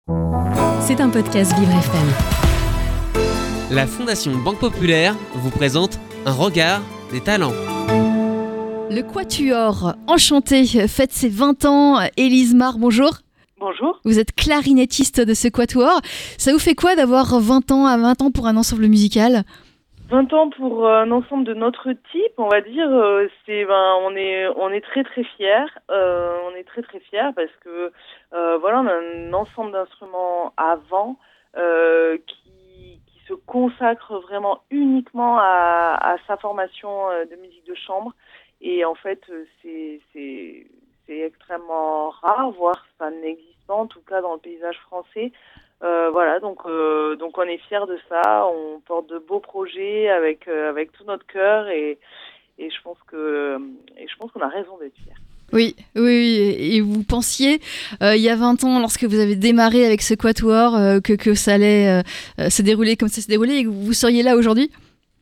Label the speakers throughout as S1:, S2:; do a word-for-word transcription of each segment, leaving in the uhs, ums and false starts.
S1: C'est un podcast Vivre F M.
S2: La Fondation Banque Populaire vous présente Un regard des talents.
S3: Le Quatuor Enchanté fête ses vingt ans. Élise Mar, bonjour.
S4: Bonjour.
S3: Vous êtes clarinettiste de ce Quatuor. Ça vous fait quoi d'avoir vingt ans à vingt ans pour un ensemble musical ?
S4: vingt ans pour un ensemble de notre type, on va dire, euh, c'est ben on est on est très très fiers, euh, on est très très fiers parce que euh, voilà, on a un ensemble d'instruments à vent euh, qui qui se consacre vraiment uniquement à, à sa formation de musique de chambre, et en fait c'est c'est c'est extrêmement rare, voire ça n'existe pas en tout cas dans le paysage français. Euh, voilà, donc euh, donc on est fiers de ça. On porte de beaux projets avec euh, avec tout notre cœur, et et je pense que et je pense qu'on a raison d'être fiers.
S3: Oui, oui, oui. Et vous pensiez euh, il y a vingt ans, lorsque vous avez démarré avec ce Quatuor, euh, que que ça allait euh, se dérouler comme ça se déroulait et que vous seriez là aujourd'hui ?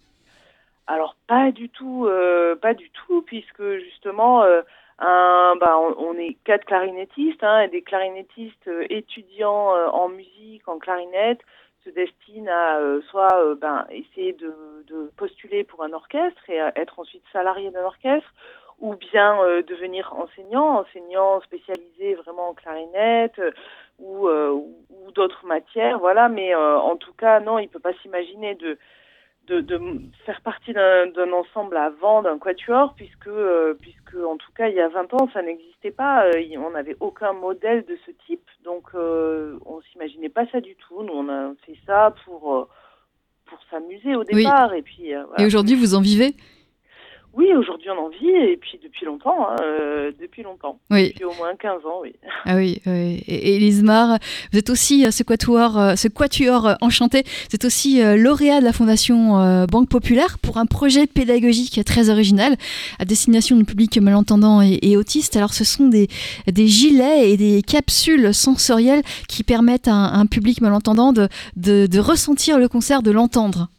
S4: Alors pas du tout, euh, pas du tout, puisque justement. Euh, Un, bah, on, on est quatre clarinettistes, hein, et des clarinettistes euh, étudiants euh, en musique, en clarinette, se destinent à euh, soit euh, ben, essayer de, de postuler pour un orchestre et à être ensuite salarié d'un orchestre, ou bien euh, devenir enseignant, enseignant spécialisé vraiment en clarinette, euh, ou, euh, ou, ou d'autres matières, voilà. Mais euh, en tout cas, non, il ne peut pas s'imaginer de De, de faire partie d'un, d'un ensemble à vent, d'un quatuor, puisque, euh, puisque en tout cas il y a vingt ans ça n'existait pas, euh, on n'avait aucun modèle de ce type, donc euh, on s'imaginait pas ça du tout. Nous on a fait ça pour, euh, pour s'amuser au départ,
S3: oui.
S4: et puis euh, voilà.
S3: Et aujourd'hui vous en vivez ?
S4: Oui, aujourd'hui on en vit, et puis depuis longtemps, hein, euh, depuis longtemps,
S3: oui.
S4: Depuis au moins quinze ans, oui.
S3: Ah oui, oui. Et Élise Mar, vous êtes aussi ce quatuor, ce quatuor enchanté, vous êtes aussi lauréat de la Fondation Banque Populaire pour un projet pédagogique très original à destination du public malentendant et, et autiste. Alors ce sont des, des gilets et des capsules sensorielles qui permettent à un, à un public malentendant de, de, de ressentir le concert, de l'entendre.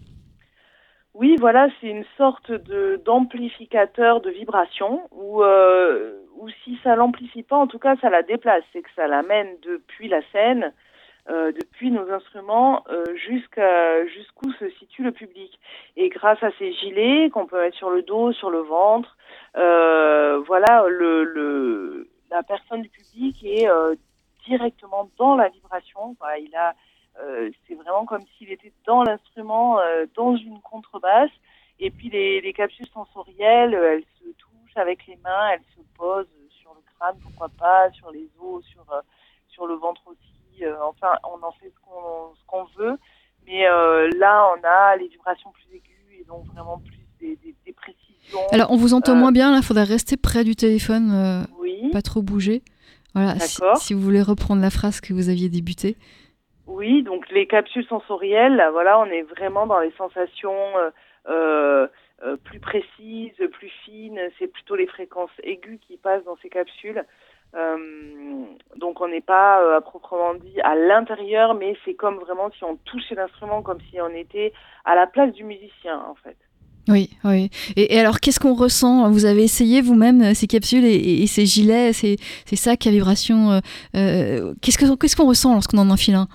S4: Oui, voilà, c'est une sorte de d'amplificateur de vibration, où, euh, où si ça l'amplifie pas, en tout cas ça la déplace, c'est que ça l'amène depuis la scène, euh, depuis nos instruments, euh, jusqu'à jusqu'où se situe le public. Et grâce à ces gilets qu'on peut mettre sur le dos, sur le ventre, euh, voilà, le, le la personne du public est euh, directement dans la vibration. Voilà, il a Euh, c'est vraiment comme s'il était dans l'instrument, euh, dans une contrebasse. Et puis les, les capsules sensorielles, euh, elles se touchent avec les mains, elles se posent sur le crâne, pourquoi pas, sur les os, sur euh, sur le ventre aussi. Euh, enfin, on en fait ce qu'on ce qu'on veut. Mais euh, là, on a les vibrations plus aiguës et donc vraiment plus des, des, des précisions.
S3: Alors, on vous entend euh, moins bien. Là, il faudrait rester près du téléphone, euh,
S4: oui.
S3: Pas trop bouger. Voilà. Si, si vous voulez reprendre la phrase que vous aviez débutée.
S4: Oui, donc les capsules sensorielles, là, voilà, on est vraiment dans les sensations euh, euh, plus précises, plus fines. C'est plutôt les fréquences aiguës qui passent dans ces capsules. Euh, donc on n'est pas euh, à proprement dit à l'intérieur, mais c'est comme vraiment si on touchait l'instrument, comme si on était à la place du musicien, en fait.
S3: Oui, oui. Et, et alors, qu'est-ce qu'on ressent ? Vous avez essayé vous-même ces capsules et, et, et ces gilets, ces, ces sacs à vibration. Euh, euh, qu'est-ce, que, qu'est-ce qu'on ressent lorsqu'on en enfile un ?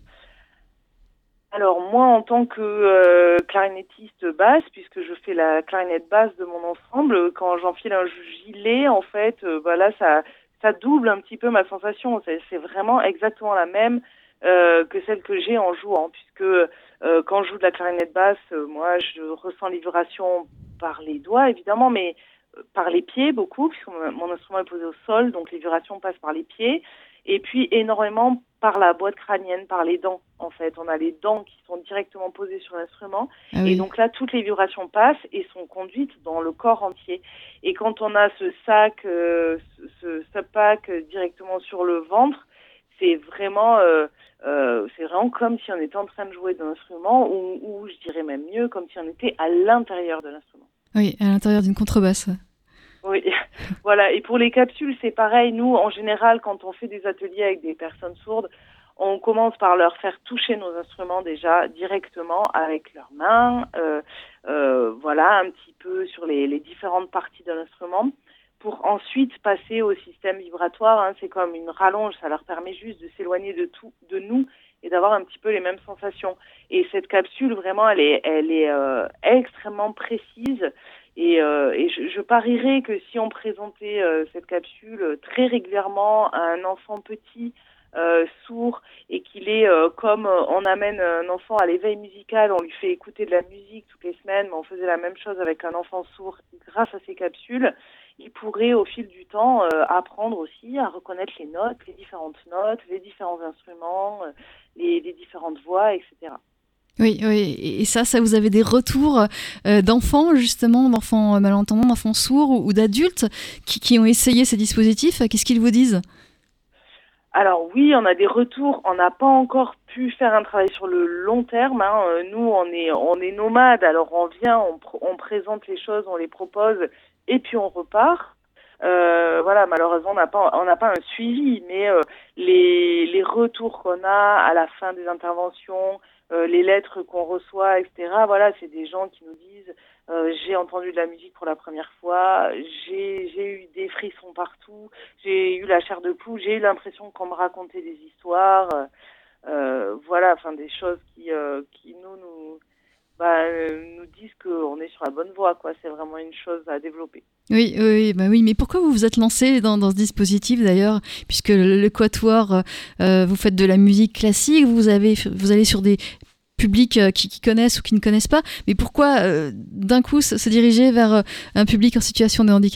S4: Alors moi, en tant que euh, clarinettiste basse, puisque je fais la clarinette basse de mon ensemble, quand j'enfile un gilet, en fait, euh, bah là, ça, ça double un petit peu ma sensation. C'est, c'est vraiment exactement la même euh, que celle que j'ai en jouant, puisque euh, quand je joue de la clarinette basse, euh, moi, je ressens les vibrations par les doigts, évidemment, mais euh, par les pieds beaucoup, puisque mon, mon instrument est posé au sol, donc les vibrations passent par les pieds. Et puis énormément par la boîte crânienne, par les dents, en fait. On a les dents qui sont directement posées sur l'instrument. Ah oui. Et donc là, toutes les vibrations passent et sont conduites dans le corps entier. Et quand on a ce sac, euh, ce, ce pack directement sur le ventre, c'est vraiment, euh, euh, c'est vraiment comme si on était en train de jouer d'un instrument, ou, ou je dirais même mieux, comme si on était à l'intérieur de l'instrument.
S3: Oui, à l'intérieur d'une contrebasse.
S4: Oui, voilà. Et pour les capsules, c'est pareil. Nous, en général, quand on fait des ateliers avec des personnes sourdes, on commence par leur faire toucher nos instruments déjà directement avec leurs mains, euh, euh, voilà, un petit peu sur les, les différentes parties de l'instrument, pour ensuite passer au système vibratoire. Hein. C'est comme une rallonge, ça leur permet juste de s'éloigner de tout, de nous et d'avoir un petit peu les mêmes sensations. Et cette capsule, vraiment, elle est, elle est euh, extrêmement précise. Et, euh, et je, je parierais que si on présentait euh, cette capsule très régulièrement à un enfant petit, euh, sourd, et qu'il est euh, comme euh, on amène un enfant à l'éveil musical, on lui fait écouter de la musique toutes les semaines, mais on faisait la même chose avec un enfant sourd grâce à ces capsules, il pourrait au fil du temps euh, apprendre aussi à reconnaître les notes, les différentes notes, les différents instruments, euh, les, les différentes voix, et cetera.
S3: Oui, oui, et ça, ça vous avez des retours euh, d'enfants, justement, d'enfants malentendants, d'enfants sourds ou, ou d'adultes qui, qui ont essayé ces dispositifs. Qu'est-ce qu'ils vous disent ?
S4: Alors oui, on a des retours. On n'a pas encore pu faire un travail sur le long terme. Hein. Nous, on est, on est nomades. Alors on vient, on, pr- on présente les choses, on les propose, et puis on repart. Euh, voilà, malheureusement, on n'a pas, on n'a pas un suivi, mais euh, les, les retours qu'on a à la fin des interventions, euh, les lettres qu'on reçoit, et cetera. Voilà, c'est des gens qui nous disent euh, j'ai entendu de la musique pour la première fois, j'ai, j'ai eu des frissons partout, j'ai eu la chair de poule, j'ai eu l'impression qu'on me racontait des histoires. Euh, voilà, enfin des choses qui, euh, qui nous, nous, bah, euh, nous disent qu'on est sur la bonne voie, quoi. C'est vraiment une chose à développer.
S3: Oui, oui, bah oui, mais pourquoi vous vous êtes lancé dans, dans ce dispositif d'ailleurs, puisque le, le Quatuor, euh, vous faites de la musique classique, vous avez, vous allez sur des publics qui, qui connaissent ou qui ne connaissent pas, mais pourquoi euh, d'un coup se, se diriger vers un public en situation de handicap ?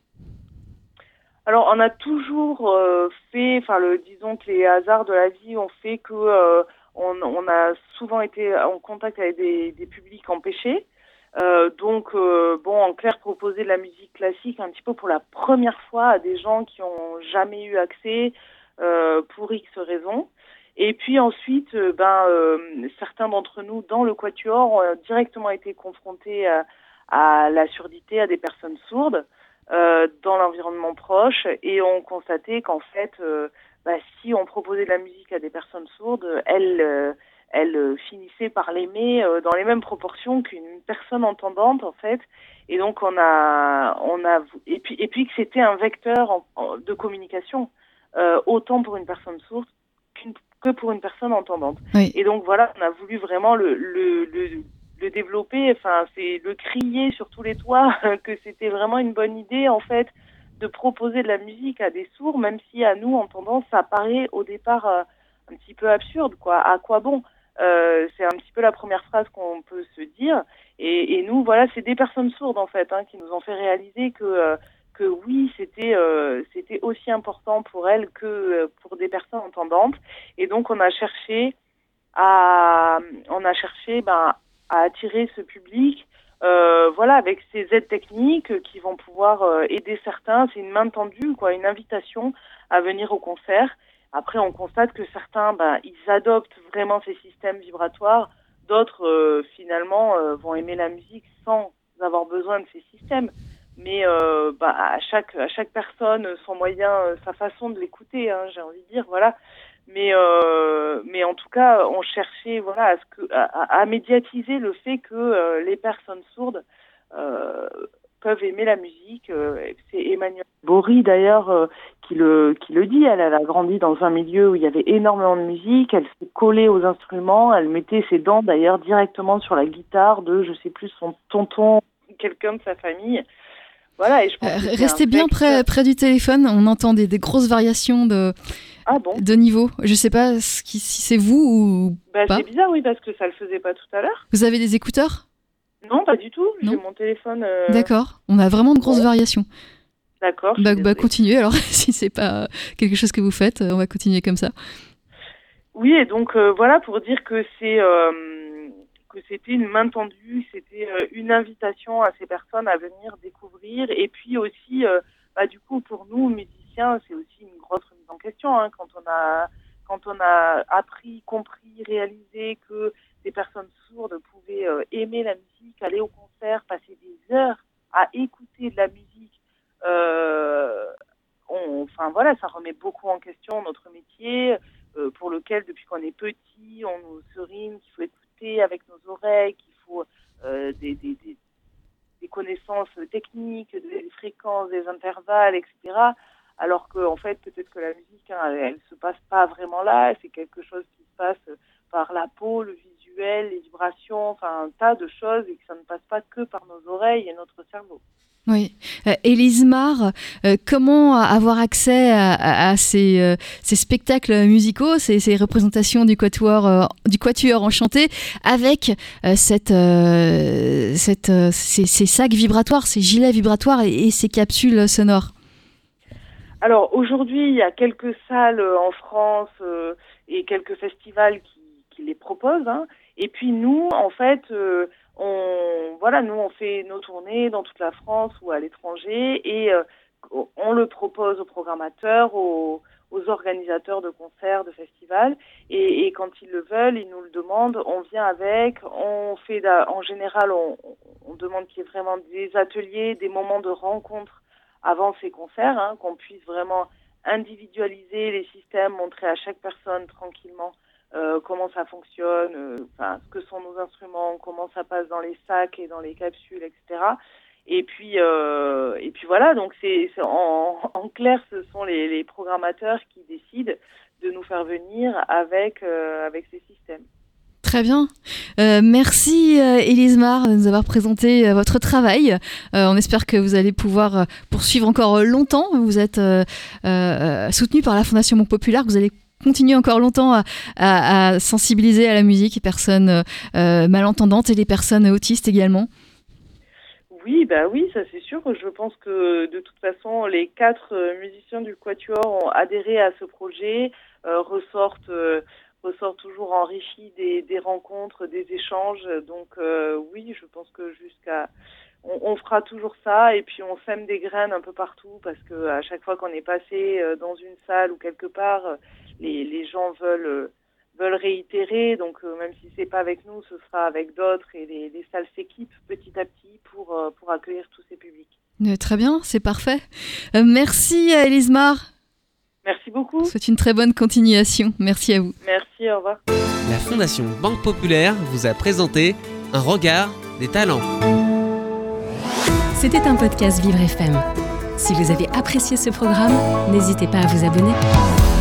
S4: Alors, on a toujours euh, fait, enfin, le, disons que les hasards de la vie ont fait que euh, on, on a souvent été en contact avec des, des publics empêchés. Euh, donc, euh, bon, en clair, proposer de la musique classique un petit peu pour la première fois à des gens qui ont jamais eu accès euh, pour X raisons. Et puis ensuite, euh, ben, euh, certains d'entre nous dans le Quatuor ont directement été confrontés à, à la surdité, à des personnes sourdes euh, dans l'environnement proche, et ont constaté qu'en fait, euh, bah, si on proposait de la musique à des personnes sourdes, elles euh, elle finissait par l'aimer euh, dans les mêmes proportions qu'une personne entendante, en fait. Et donc on a, on a, et puis, et puis que c'était un vecteur en, en, de communication, euh, autant pour une personne sourde qu'une, que pour une personne entendante.
S3: Oui.
S4: Et donc voilà, on a voulu vraiment le, le, le, le développer. Enfin, c'est le crier sur tous les toits que c'était vraiment une bonne idée, en fait, de proposer de la musique à des sourds, même si à nous entendants, ça paraît au départ euh, un petit peu absurde, quoi. À quoi bon? Euh, c'est un petit peu la première phrase qu'on peut se dire, et, et nous voilà, c'est des personnes sourdes en fait hein, qui nous ont fait réaliser que euh, que oui, c'était euh, c'était aussi important pour elles que euh, pour des personnes entendantes. Et donc on a cherché à on a cherché ben à attirer ce public euh, voilà, avec ces aides techniques qui vont pouvoir euh, aider certains. C'est une main tendue, quoi, une invitation à venir au concert. Après, on constate que certains, ben, ils adoptent vraiment ces systèmes vibratoires. D'autres, euh, finalement, euh, vont aimer la musique sans avoir besoin de ces systèmes. Mais euh, ben, à chaque à chaque personne, son moyen, sa façon de l'écouter, hein, j'ai envie de dire, voilà. Mais euh, mais en tout cas, on cherchait, voilà, à ce que à, à médiatiser le fait que euh, les personnes sourdes euh, peuvent aimer la musique. Euh, c'est Emmanuelle Bory d'ailleurs euh, qui le qui le dit. Elle, elle a grandi dans un milieu où il y avait énormément de musique. Elle s'est collée aux instruments. Elle mettait ses dents d'ailleurs directement sur la guitare de, je sais plus, son tonton, quelqu'un de sa famille. Voilà. Et je pense
S3: euh,
S4: que
S3: restez bien près près du téléphone. On entend des, des grosses variations de
S4: ah bon
S3: de niveau. Je sais pas ce qui, si c'est vous ou
S4: bah,
S3: pas.
S4: C'est bizarre, oui, parce que ça le faisait pas tout à l'heure.
S3: Vous avez des écouteurs?
S4: Non, pas du tout.
S3: Non.
S4: J'ai mon téléphone. Euh...
S3: D'accord. On a vraiment de grosses
S4: bon.
S3: variations.
S4: D'accord.
S3: Bah, bah continuez alors. Si c'est pas quelque chose que vous faites, on va continuer comme ça.
S4: Oui, et donc euh, voilà pour dire que c'est euh, que c'était une main tendue, c'était euh, une invitation à ces personnes à venir découvrir, et puis aussi, euh, bah du coup pour nous musiciens, c'est aussi une grosse remise en question hein, quand on a quand on a appris, compris, réalisé que des personnes sourdes pouvaient euh, aimer la musique, aller au concert, passer des heures à écouter de la musique. Euh, on, enfin voilà, ça remet beaucoup en question notre métier, euh, pour lequel depuis qu'on est petit, on nous serine qu'il faut écouter avec nos oreilles, qu'il faut euh, des, des, des, des connaissance technique, des fréquences, des intervalles, et cetera. Alors que en fait, peut-être que la musique, hein, elle, elle se passe pas vraiment là. C'est quelque chose qui se passe par la peau, le visuel, les vibrations, enfin un tas de choses, et que ça ne passe pas que par nos oreilles et notre cerveau.
S3: Oui. Euh, Élise Marre, euh, comment avoir accès à, à, à ces, euh, ces spectacles musicaux, ces, ces représentations du quatuor, euh, du quatuor enchanté, avec euh, cette, euh, cette, euh, ces, ces sacs vibratoires, ces gilets vibratoires et, et ces capsules sonores?
S4: Alors aujourd'hui, il y a quelques salles en France euh, et quelques festivals qui, qui les proposent. Hein. Et puis nous, en fait, euh, on voilà, nous on fait nos tournées dans toute la France ou à l'étranger et euh, on le propose aux programmateurs, aux, aux organisateurs de concerts, de festivals. Et, et quand ils le veulent, ils nous le demandent. On vient avec. On fait en général, on, on demande qu'il y ait vraiment des ateliers, des moments de rencontre avant ces concerts, hein, qu'on puisse vraiment individualiser les systèmes, montrer à chaque personne tranquillement euh, comment ça fonctionne, euh, enfin, ce que sont nos instruments, comment ça passe dans les sacs et dans les capsules, et cetera. Et puis, euh, et puis voilà, donc c'est, c'est en, en clair, ce sont les, les programmateurs qui décident de nous faire venir avec, euh, avec ces systèmes.
S3: Très bien. Euh, merci euh, Élise Marre de nous avoir présenté euh, votre travail. Euh, on espère que vous allez pouvoir euh, poursuivre encore euh, longtemps. Vous êtes euh, euh, soutenu par la Fondation Banque Populaire. Vous allez continuer encore longtemps à, à, à sensibiliser à la musique les personnes euh, malentendantes et les personnes autistes également.
S4: Oui, bah oui, ça c'est sûr. Je pense que de toute façon, les quatre euh, musiciens du Quatuor ont adhéré à ce projet, euh, ressortent... Euh, ressort toujours enrichi des, des rencontres, des échanges. Donc euh, oui, je pense que jusqu'à... On, on fera toujours ça et puis on sème des graines un peu partout parce que à chaque fois qu'on est passé dans une salle ou quelque part, les, les gens veulent, veulent réitérer. Donc euh, même si c'est pas avec nous, ce sera avec d'autres et les, les salles s'équipent petit à petit pour, pour accueillir tous ces publics.
S3: Euh, très bien, c'est parfait. Euh, merci à Élise Marre.
S4: Merci beaucoup.
S3: C'est une très bonne continuation. Merci à vous.
S4: Merci, au revoir.
S2: La Fondation Banque Populaire vous a présenté Un regard des talents.
S1: C'était un podcast Vivre F M. Si vous avez apprécié ce programme, n'hésitez pas à vous abonner.